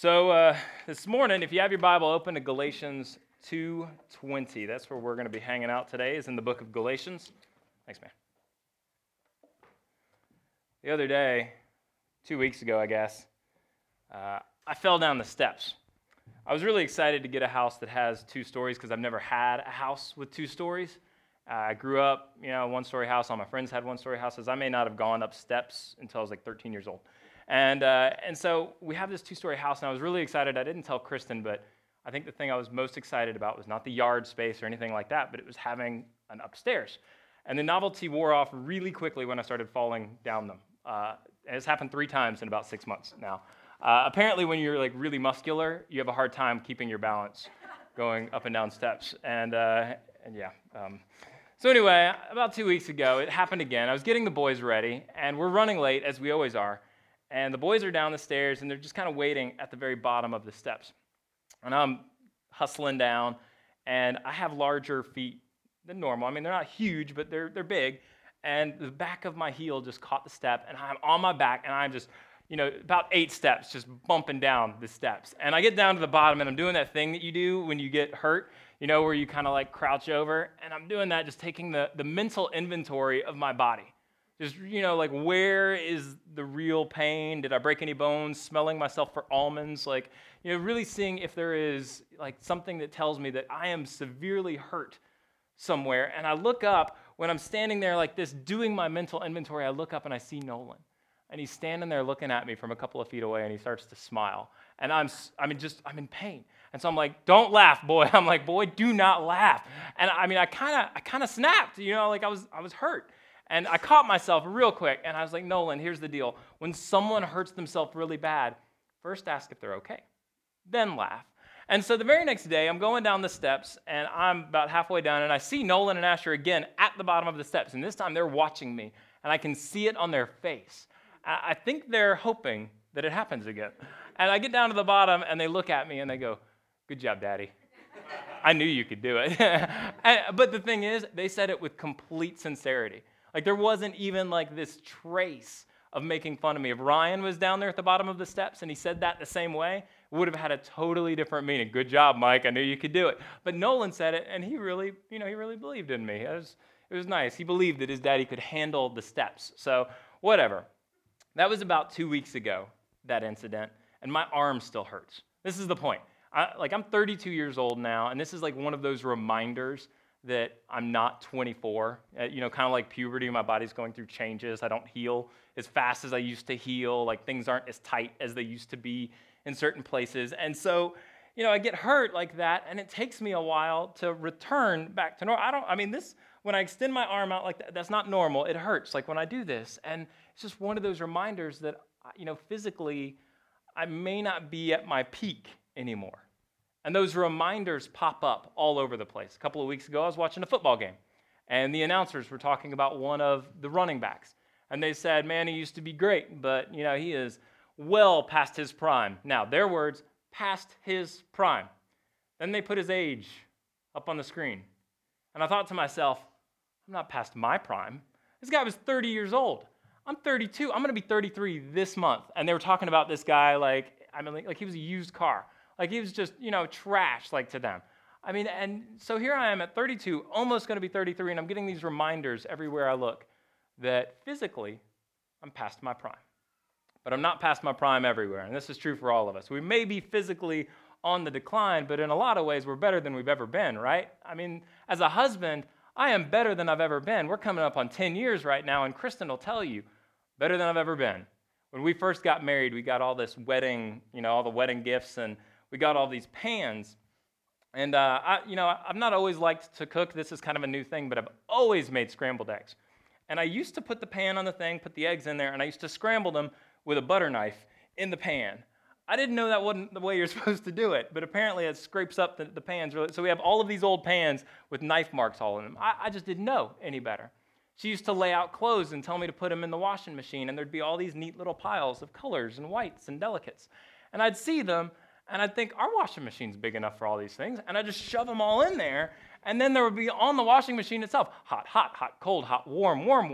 This morning, if you have your Bible open to Galatians 2:20, that's where we're going to be hanging out today, is in the book of Galatians. Thanks, man. The other day, 2 weeks ago, I guess, I fell down the steps. I was really excited to get a house that has 2 stories because I've never had a house with 2 stories. I grew up, one-story house. All my friends had one-story houses. I may not have gone up steps until I was like 13 years old. And so we have this 2-story house, and I was really excited. I didn't tell Kristen, but I think the thing I was most excited about was not the yard space or anything like that, but it was having an upstairs. And the novelty wore off really quickly when I started falling down them. It's happened 3 times in about 6 months now. Apparently, when you're like really muscular, you have a hard time keeping your balance going up and down steps. So anyway, about 2 weeks ago, it happened again. I was getting the boys ready, and we're running late, as we always are. And the boys are down the stairs, and they're just kind of waiting at the very bottom of the steps. And I'm hustling down, and I have larger feet than normal. I mean, they're not huge, but they're big. And the back of my heel just caught the step, and I'm on my back, and I'm just, about 8 steps, just bumping down the steps. And I get down to the bottom, and I'm doing that thing that you do when you get hurt, where you kind of like crouch over. And I'm doing that, just taking the mental inventory of my body. Just, like, where is the real pain? Did I break any bones? Smelling myself for almonds? Like, really seeing if there is, like, something that tells me that I am severely hurt somewhere. And I look up, when I'm standing there like this, doing my mental inventory, I look up and I see Nolan. And he's standing there looking at me from a couple of feet away, and he starts to smile. And I'm in pain. And so I'm like, don't laugh, boy. I'm like, boy, do not laugh. And I kind of snapped, like I was hurt. And I caught myself real quick, and I was like, Nolan, here's the deal. When someone hurts themselves really bad, first ask if they're okay, then laugh. And so the very next day, I'm going down the steps, and I'm about halfway down, and I see Nolan and Asher again at the bottom of the steps, and this time they're watching me, and I can see it on their face. I think they're hoping that it happens again. And I get down to the bottom, and they look at me, and they go, good job, Daddy. I knew you could do it. But the thing is, they said it with complete sincerity. Like, there wasn't even like this trace of making fun of me. If Ryan was down there at the bottom of the steps and he said that the same way, it would have had a totally different meaning. Good job, Mike. I knew you could do it. But Nolan said it, and he really believed in me. It was nice. He believed that his daddy could handle the steps. So whatever. That was about 2 weeks ago, that incident, and my arm still hurts. This is the point. I'm 32 years old now, and this is like one of those reminders that I'm not 24, kind of like puberty. My body's going through changes. I don't heal as fast as I used to heal. Like, things aren't as tight as they used to be in certain places. And so, I get hurt like that, and it takes me a while to return back to normal. When I extend my arm out like that, that's not normal. It hurts, like when I do this. And it's just one of those reminders that, physically, I may not be at my peak anymore. And those reminders pop up all over the place. A couple of weeks ago, I was watching a football game, and the announcers were talking about one of the running backs. And they said, man, he used to be great, but, he is well past his prime. Now, their words, past his prime. Then they put his age up on the screen. And I thought to myself, I'm not past my prime. This guy was 30 years old. I'm 32. I'm going to be 33 this month. And they were talking about this guy like he was a used car. Like, he was just, trash, like, to them. And so here I am at 32, almost going to be 33, and I'm getting these reminders everywhere I look that physically I'm past my prime. But I'm not past my prime everywhere, and this is true for all of us. We may be physically on the decline, but in a lot of ways we're better than we've ever been, right? As a husband, I am better than I've ever been. We're coming up on 10 years right now, and Kristen will tell you, better than I've ever been. When we first got married, we got all this wedding, all the wedding gifts, and we got all these pans, and I've not always liked to cook. This is kind of a new thing, but I've always made scrambled eggs. And I used to put the pan on the thing, put the eggs in there, and I used to scramble them with a butter knife in the pan. I didn't know that wasn't the way you're supposed to do it, but apparently it scrapes up the pans. So we have all of these old pans with knife marks all in them. I just didn't know any better. She used to lay out clothes and tell me to put them in the washing machine, and there'd be all these neat little piles of colors and whites and delicates. And I'd see them, and I'd think, our washing machine's big enough for all these things. And I'd just shove them all in there. And then there would be on the washing machine itself, hot, hot, hot, cold, hot, warm, warm, warm,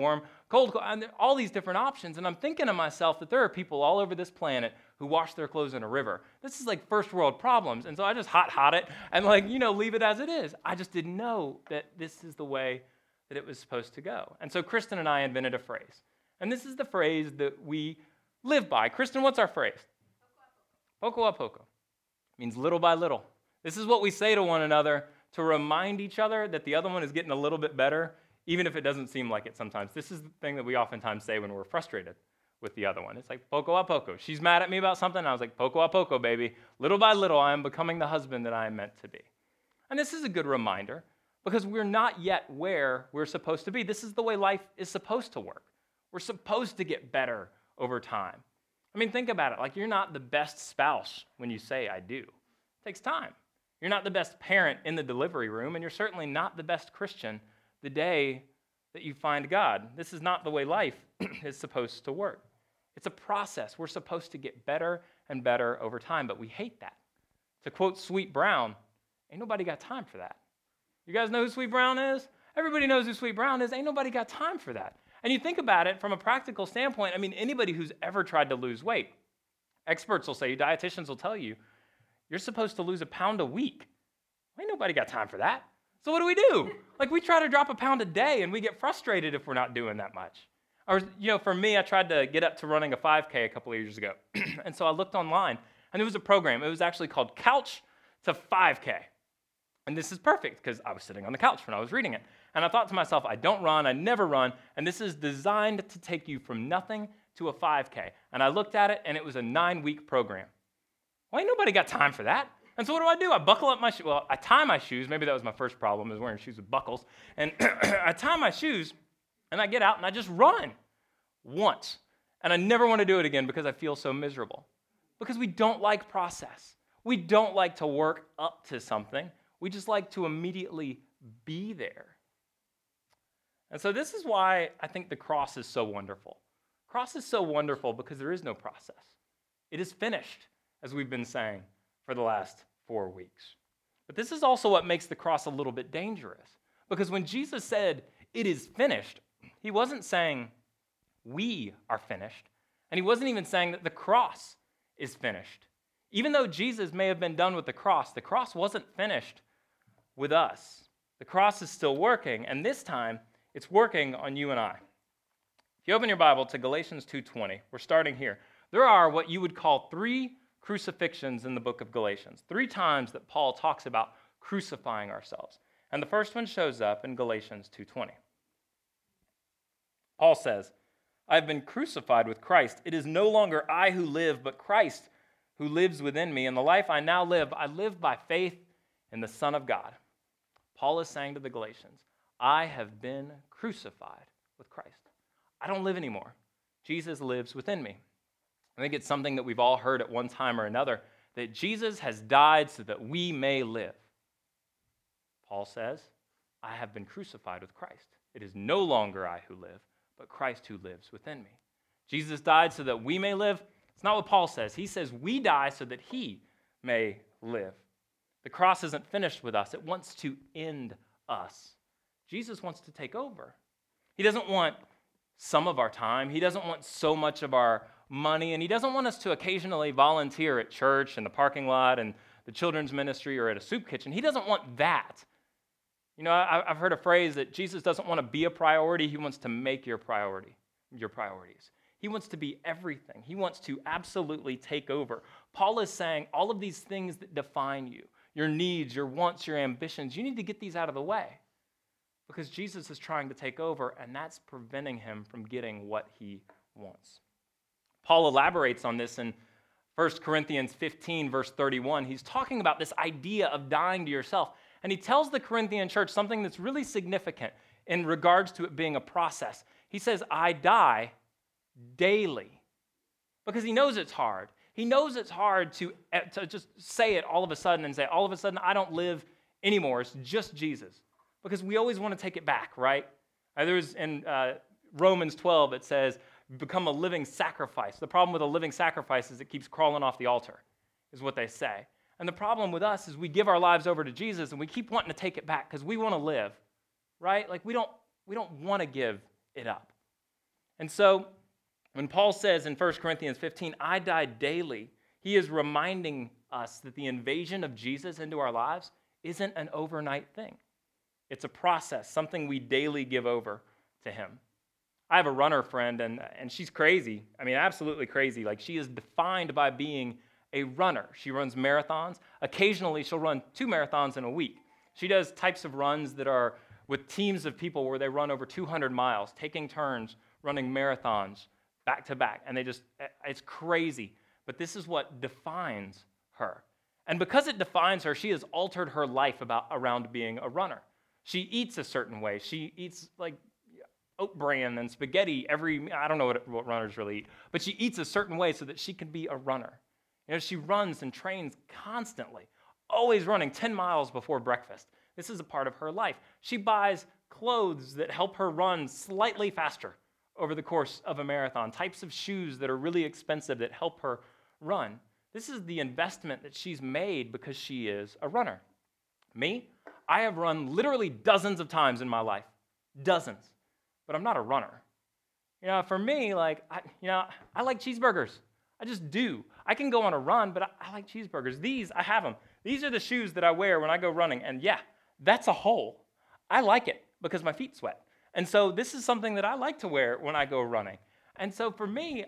and all these different options. And I'm thinking to myself that there are people all over this planet who wash their clothes in a river. This is like first world problems. And so I just hot it and leave it as it is. I just didn't know that this is the way that it was supposed to go. And so Kristen and I invented a phrase. And this is the phrase that we live by. Kristen, what's our phrase? Poco a poco. It means little by little. This is what we say to one another to remind each other that the other one is getting a little bit better, even if it doesn't seem like it sometimes. This is the thing that we oftentimes say when we're frustrated with the other one. It's like poco a poco. She's mad at me about something, and I was like, poco a poco, baby. Little by little, I am becoming the husband that I am meant to be. And this is a good reminder because we're not yet where we're supposed to be. This is the way life is supposed to work. We're supposed to get better over time. I mean, think about it. Like, you're not the best spouse when you say, I do. It takes time. You're not the best parent in the delivery room, and you're certainly not the best Christian the day that you find God. This is not the way life is supposed to work. It's a process. We're supposed to get better and better over time, but we hate that. To quote Sweet Brown, ain't nobody got time for that. You guys know who Sweet Brown is? Everybody knows who Sweet Brown is. Ain't nobody got time for that. And you think about it from a practical standpoint, I mean, anybody who's ever tried to lose weight, experts will say, dietitians will tell you, you're supposed to lose a pound a week. Ain't nobody got time for that. So what do? Like, we try to drop a pound a day, and we get frustrated if we're not doing that much. Or, for me, I tried to get up to running a 5K a couple of years ago. And so I looked online, and there was a program. It was actually called Couch to 5K. And this is perfect because I was sitting on the couch when I was reading it. And I thought to myself, I don't run, I never run, and this is designed to take you from nothing to a 5K. And I looked at it, and it was a 9-week program. Well, ain't nobody got time for that. And so what do? I buckle up my shoes. Well, I tie my shoes. Maybe that was my first problem, is wearing shoes with buckles. And I tie my shoes, and I get out, and I just run once. And I never want to do it again because I feel so miserable. Because we don't like process. We don't like to work up to something. We just like to immediately be there. And so this is why I think the cross is so wonderful. Cross is so wonderful because there is no process. It is finished, as we've been saying for the last 4 weeks. But this is also what makes the cross a little bit dangerous. Because when Jesus said, it is finished, he wasn't saying we are finished. And he wasn't even saying that the cross is finished. Even though Jesus may have been done with the cross wasn't finished with us. The cross is still working, and this time, it's working on you and I. If you open your Bible to Galatians 2:20, we're starting here. There are what you would call 3 crucifixions in the book of Galatians. 3 times that Paul talks about crucifying ourselves. And the first one shows up in Galatians 2:20. Paul says, I have been crucified with Christ. It is no longer I who live, but Christ who lives within me. And the life I now live, I live by faith in the Son of God. Paul is saying to the Galatians, I have been crucified with Christ. I don't live anymore. Jesus lives within me. I think it's something that we've all heard at one time or another, that Jesus has died so that we may live. Paul says, I have been crucified with Christ. It is no longer I who live, but Christ who lives within me. Jesus died so that we may live. It's not what Paul says. He says we die so that he may live. The cross isn't finished with us. It wants to end us. Jesus wants to take over. He doesn't want some of our time. He doesn't want so much of our money, and he doesn't want us to occasionally volunteer at church in the parking lot and the children's ministry or at a soup kitchen. He doesn't want that. I've heard a phrase that Jesus doesn't want to be a priority. He wants to make your priorities. He wants to be everything. He wants to absolutely take over. Paul is saying all of these things that define you, your needs, your wants, your ambitions, you need to get these out of the way. Because Jesus is trying to take over, and that's preventing him from getting what he wants. Paul elaborates on this in 1 Corinthians 15, verse 31. He's talking about this idea of dying to yourself. And he tells the Corinthian church something that's really significant in regards to it being a process. He says, I die daily. Because he knows it's hard. He knows it's hard to just say it all of a sudden and say, all of a sudden, I don't live anymore. It's just Jesus. Because we always want to take it back, right? There's in Romans 12, it says, become a living sacrifice. The problem with a living sacrifice is it keeps crawling off the altar, is what they say. And the problem with us is we give our lives over to Jesus and we keep wanting to take it back because we want to live, right? Like we don't want to give it up. And so when Paul says in 1 Corinthians 15, I die daily, he is reminding us that the invasion of Jesus into our lives isn't an overnight thing. It's a process, something we daily give over to him. I have a runner friend, and she's crazy. I mean, absolutely crazy. Like, she is defined by being a runner. She runs marathons. Occasionally, she'll run 2 marathons in a week. She does types of runs that are with teams of people where they run over 200 miles, taking turns, running marathons back to back. And it's crazy. But this is what defines her. And because it defines her, she has altered her life around being a runner. She eats a certain way. She eats like oat bran and spaghetti I don't know what runners really eat, but she eats a certain way so that she can be a runner. You know, she runs and trains constantly, always running 10 miles before breakfast. This is a part of her life. She buys clothes that help her run slightly faster over the course of a marathon, types of shoes that are really expensive that help her run. This is the investment that she's made because she is a runner. Me, I have run literally dozens of times in my life, dozens, but I'm not a runner. You know, for me, like, I like cheeseburgers. I just do. I can go on a run, but I like cheeseburgers. I have them. These are the shoes that I wear when I go running, and yeah, that's a hole. I like it because my feet sweat. And so this is something that I like to wear when I go running. And so for me,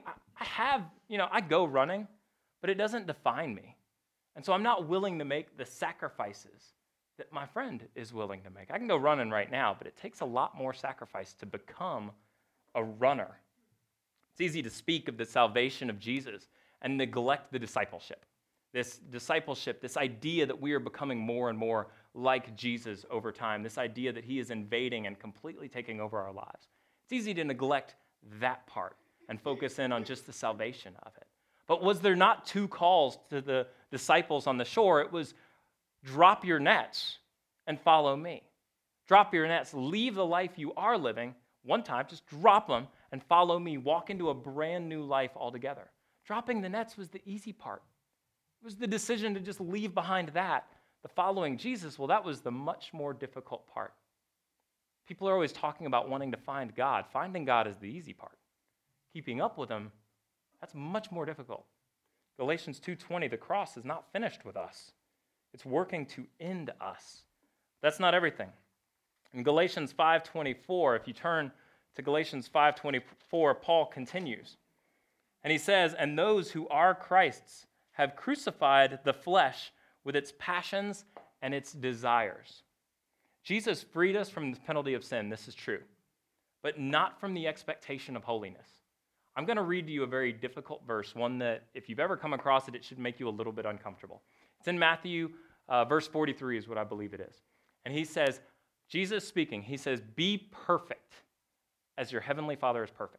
I go running, but it doesn't define me. And so I'm not willing to make the sacrifices that my friend is willing to make. I can go running right now, but it takes a lot more sacrifice to become a runner. It's easy to speak of the salvation of Jesus and neglect the discipleship. This discipleship, this idea that we are becoming more and more like Jesus over time, this idea that he is invading and completely taking over our lives. It's easy to neglect that part and focus in on just the salvation of it. But was there not 2 calls to the disciples on the shore? It was drop your nets and follow me. Drop your nets, leave the life you are living one time, just drop them and follow me. Walk into a brand new life altogether. Dropping the nets was the easy part. It was the decision to just leave behind that. The following Jesus, well, that was the much more difficult part. People are always talking about wanting to find God. Finding God is the easy part. Keeping up with him, that's much more difficult. Galatians 2:20, the cross is not finished with us. It's working to end us. That's not everything. In Galatians 5:24, if you turn to Galatians 5:24, Paul continues. And he says, and those who are Christ's have crucified the flesh with its passions and its desires. Jesus freed us from the penalty of sin, this is true, but not from the expectation of holiness. I'm going to read to you a very difficult verse, one that if you've ever come across it, it should make you a little bit uncomfortable. It's in Matthew, verse 43 is what I believe it is. And he says, Jesus speaking, he says, be perfect as your heavenly Father is perfect.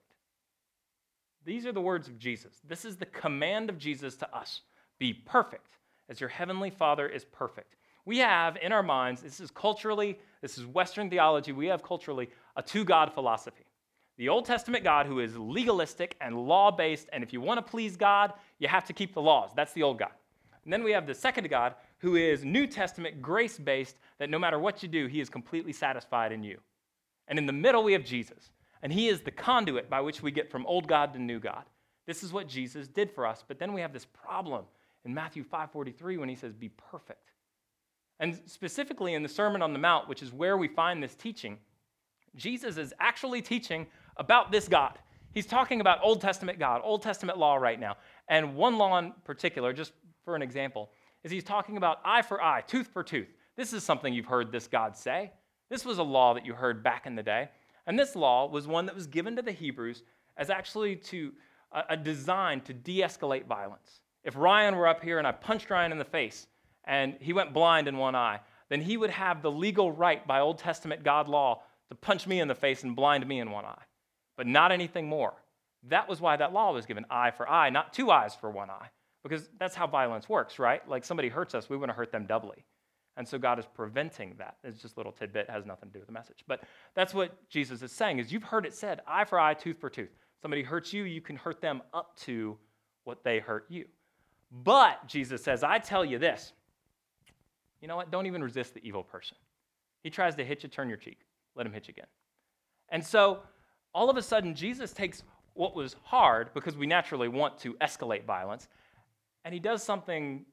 These are the words of Jesus. This is the command of Jesus to us. Be perfect as your heavenly Father is perfect. We have in our minds, this is Western theology, we have culturally a 2-God philosophy. The Old Testament God who is legalistic and law-based, and if you want to please God, you have to keep the laws. That's the old God. And then we have the second God who is New Testament, grace-based, that no matter what you do, he is completely satisfied in you. And in the middle, we have Jesus. And he is the conduit by which we get from old God to new God. This is what Jesus did for us. But then we have this problem in Matthew 5:43 when he says, be perfect. And specifically in the Sermon on the Mount, which is where we find this teaching, Jesus is actually teaching about this God. He's talking about Old Testament God, Old Testament law right now. And one law in particular, just for an example, is he's talking about eye for eye, tooth for tooth. This is something you've heard this God say. This was a law that you heard back in the day. And this law was one that was given to the Hebrews as actually a design to de-escalate violence. If Ryan were up here and I punched Ryan in the face and he went blind in one eye, then he would have the legal right by Old Testament God law to punch me in the face and blind me in one eye, but not anything more. That was why that law was given, eye for eye, not 2 eyes for 1 eye, because that's how violence works, right? Like somebody hurts us, we want to hurt them doubly. And so God is preventing that. It's just a little tidbit, has nothing to do with the message. But that's what Jesus is saying, is you've heard it said, eye for eye, tooth for tooth. Somebody hurts you, you can hurt them up to what they hurt you. But, Jesus says, I tell you this. You know what? Don't even resist the evil person. He tries to hit you, turn your cheek. Let him hit you again. And so all of a sudden, Jesus takes what was hard, because we naturally want to escalate violence, and he does something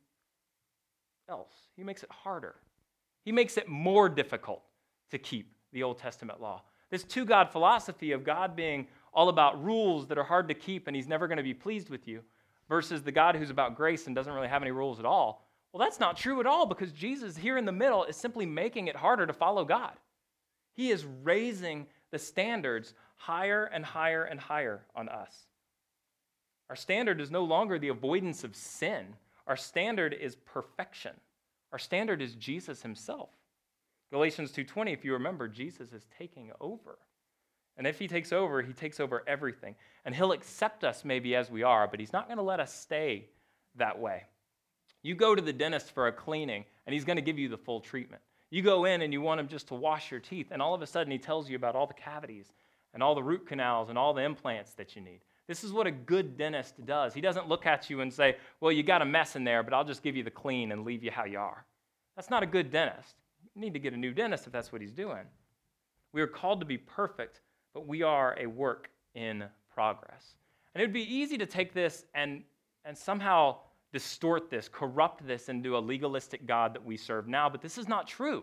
else. He makes it harder. He makes it more difficult to keep the Old Testament law. This two-God philosophy of God being all about rules that are hard to keep and he's never going to be pleased with you, versus the God who's about grace and doesn't really have any rules at all. Well, that's not true at all, because Jesus here in the middle is simply making it harder to follow God. He is raising the standards higher and higher and higher on us. Our standard is no longer the avoidance of sin. Our standard is perfection. Our standard is Jesus himself. Galatians 2:20, if you remember, Jesus is taking over. And if he takes over everything. And he'll accept us maybe as we are, but he's not going to let us stay that way. You go to the dentist for a cleaning, and he's going to give you the full treatment. You go in and you want him just to wash your teeth, and all of a sudden he tells you about all the cavities and all the root canals and all the implants that you need. This is what a good dentist does. He doesn't look at you and say, well, you got a mess in there, but I'll just give you the clean and leave you how you are. That's not a good dentist. You need to get a new dentist if that's what he's doing. We are called to be perfect, but we are a work in progress. And it would be easy to take this and somehow distort this, corrupt this into a legalistic God that we serve now, but this is not true.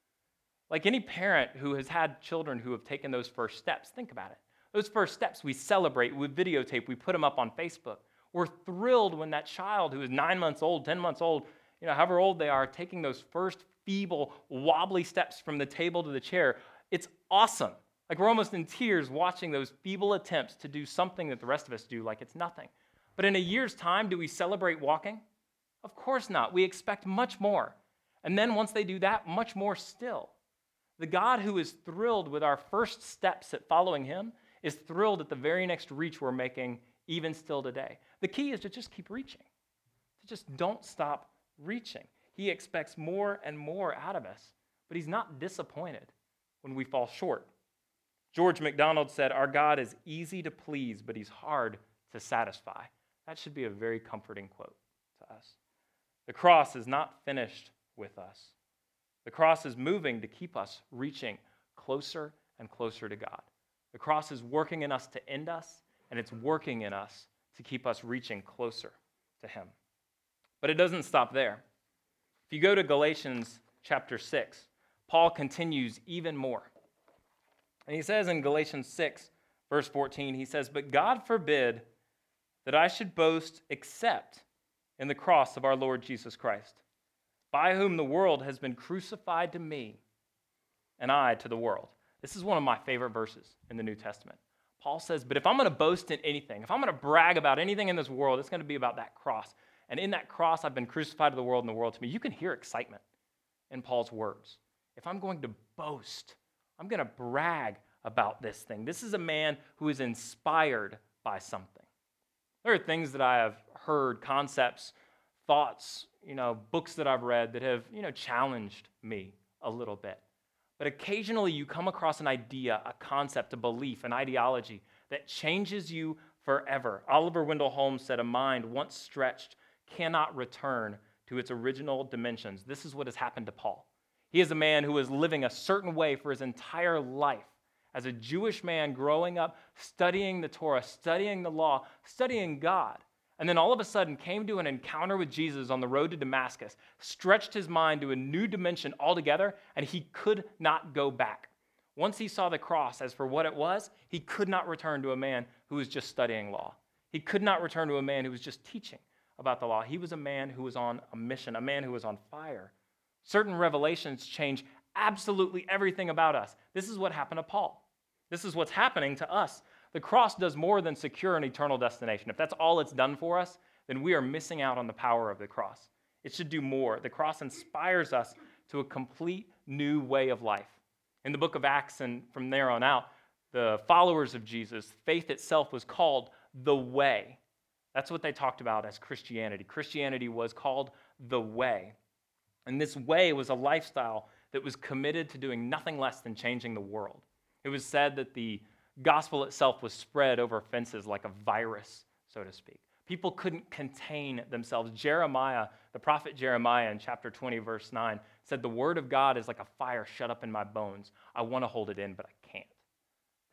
Like any parent who has had children who have taken those first steps, think about it. Those first steps we celebrate, we videotape, we put them up on Facebook. We're thrilled when that child who is 9 months old, 10 months old, however old they are, taking those first feeble, wobbly steps from the table to the chair. It's awesome. Like we're almost in tears watching those feeble attempts to do something that the rest of us do like it's nothing. But in a year's time, do we celebrate walking? Of course not. We expect much more. And then once they do that, much more still. The God who is thrilled with our first steps at following him is thrilled at the very next reach we're making, even still today. The key is to just keep reaching, to just don't stop reaching. He expects more and more out of us, but he's not disappointed when we fall short. George MacDonald said, our God is easy to please, but he's hard to satisfy. That should be a very comforting quote to us. The cross is not finished with us. The cross is moving to keep us reaching closer and closer to God. The cross is working in us to end us, and it's working in us to keep us reaching closer to him. But it doesn't stop there. If you go to Galatians chapter 6, Paul continues even more. And he says in Galatians 6, verse 14, he says, but God forbid that I should boast except in the cross of our Lord Jesus Christ, by whom the world has been crucified to me, and I to the world. This is one of my favorite verses in the New Testament. Paul says, but if I'm going to boast in anything, if I'm going to brag about anything in this world, it's going to be about that cross. And in that cross, I've been crucified to the world and the world to me. You can hear excitement in Paul's words. If I'm going to boast, I'm going to brag about this thing. This is a man who is inspired by something. There are things that I have heard, concepts, thoughts, books that I've read that have, challenged me a little bit. But occasionally you come across an idea, a concept, a belief, an ideology that changes you forever. Oliver Wendell Holmes said, a mind once stretched cannot return to its original dimensions. This is what has happened to Paul. He is a man who was living a certain way for his entire life. As a Jewish man growing up, studying the Torah, studying the law, studying God, and then all of a sudden came to an encounter with Jesus on the road to Damascus, stretched his mind to a new dimension altogether, and he could not go back. Once he saw the cross as for what it was, he could not return to a man who was just studying law. He could not return to a man who was just teaching about the law. He was a man who was on a mission, a man who was on fire. Certain revelations change absolutely everything about us. This is what happened to Paul. This is what's happening to us. The cross does more than secure an eternal destination. If that's all it's done for us, then we are missing out on the power of the cross. It should do more. The cross inspires us to a complete new way of life. In the book of Acts and from there on out, the followers of Jesus, faith itself was called the way. That's what they talked about as Christianity. Christianity was called the way. And this way was a lifestyle that was committed to doing nothing less than changing the world. It was said that the gospel itself was spread over fences like a virus, so to speak. People couldn't contain themselves. Jeremiah, the prophet Jeremiah in chapter 20, verse 9, said, the word of God is like a fire shut up in my bones. I want to hold it in, but I can't.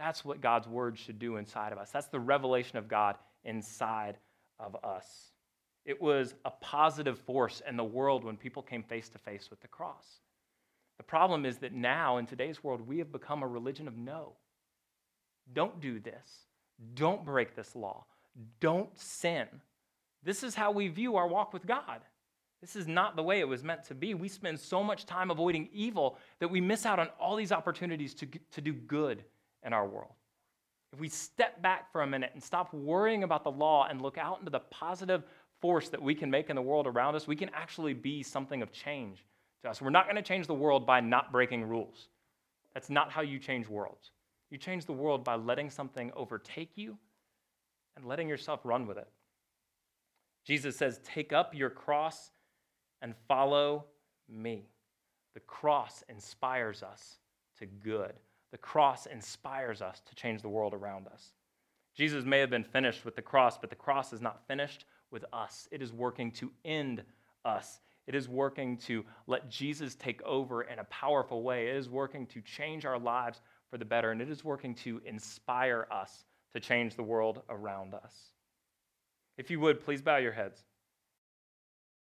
That's what God's word should do inside of us. That's the revelation of God inside of us. It was a positive force in the world when people came face to face with the cross. The problem is that now, in today's world, we have become a religion of no. Don't do this. Don't break this law. Don't sin. This is how we view our walk with God. This is not the way it was meant to be. We spend so much time avoiding evil that we miss out on all these opportunities to do good in our world. If we step back for a minute and stop worrying about the law and look out into the positive force that we can make in the world around us, we can actually be something of change to us. We're not going to change the world by not breaking rules. That's not how you change worlds. You change the world by letting something overtake you and letting yourself run with it. Jesus says, take up your cross and follow me. The cross inspires us to good. The cross inspires us to change the world around us. Jesus may have been finished with the cross, but the cross is not finished with us. It is working to end us. It is working to let Jesus take over in a powerful way. It is working to change our lives for the better, and it is working to inspire us to change the world around us. If you would, please bow your heads.